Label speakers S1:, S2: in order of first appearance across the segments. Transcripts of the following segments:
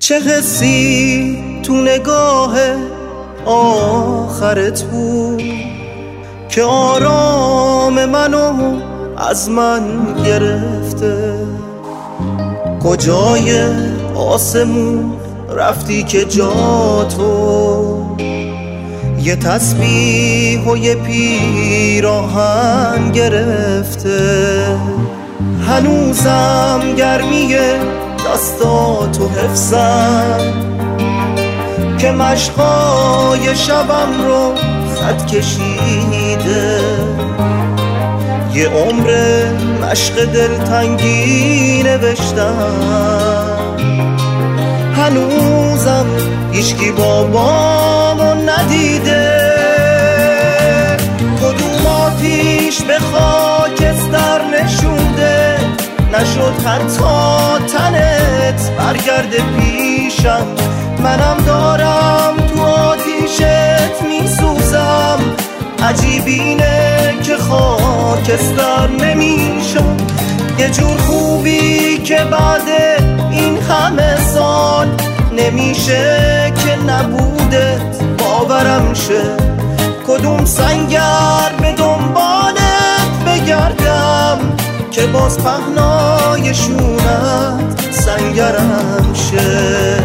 S1: چه حسی تو نگاه آخرت بود که آرام منو از من گرفته؟ کجای آسمون رفتی که جا تو یه تسبیح و یه پیراهن گرفته؟ هنوزم گرمی دستاتو حفظم که مشقای شبم رو خط کشیده. یه عمر مشق دلتنگی نوشتم، هنوزم هیچکی بابامو ندیده. کدوم آتیش به خاکستر نشونده، نشد حتی تنت برگرده پیشم. منم دارم تو آتیشت میسوزم، عجیب اینه که خاکستر نمیشم. یه جور خوبی که بعد این همه سال نمیشه که نبودت باورم شه. کدوم سنگر به دنبالت بگردم که باز پهنای شونت سنگرم شه.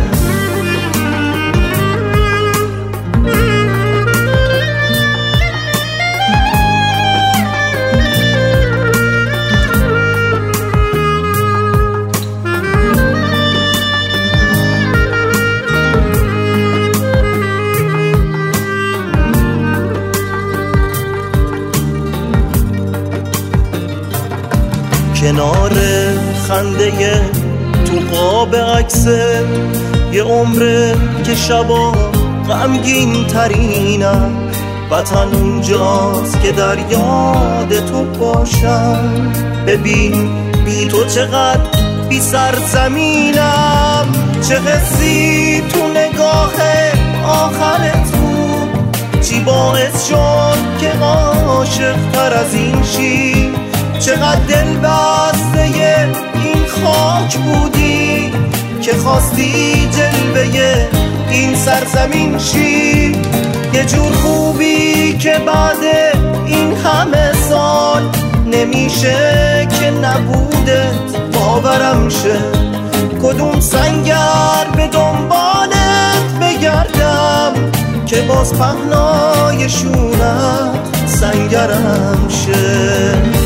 S1: کنار خنده تو قاب عکسه یه عمره که شبا غمگین ترینم. وطن اونجاست که در یاد تو باشم. ببین بی تو چقدر بی سرزمینم. چه حسی تو نگاه آخرت بود، چی باعث شد که عاشق تر از این شی؟ چقدر دل بسته این خاک بودی که خواستی جلوه این سرزمین شی؟ یه جور خوبی که بعد این همه سال نمیشه که نبودت باورم شه. کدوم سنگر به دنبالت بگردم که باز پهنای شونت سنگرم شه.